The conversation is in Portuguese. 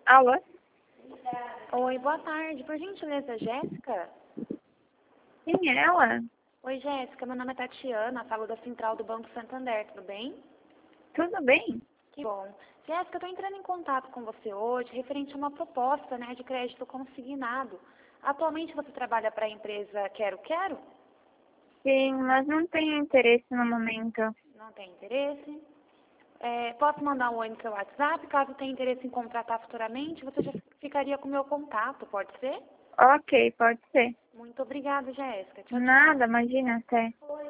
Alô? Oi, boa tarde. Por gentileza, Jéssica? Quem é ela? Oi, Jéssica. Meu nome é Tatiana, falo da Central do Banco Santander, tudo bem? Tudo bem? Que bom. Jéssica, eu estou entrando em contato com você hoje referente a uma proposta, de crédito consignado. Atualmente você trabalha para a empresa Quero Quero? Sim, mas não tenho interesse no momento. Não tem interesse? Posso mandar um oi no seu WhatsApp? Caso tenha interesse em contratar futuramente, você já ficaria com o meu contato, pode ser? Ok, pode ser. Muito obrigada, Jéssica. Tchau, tchau. Nada, imagina até.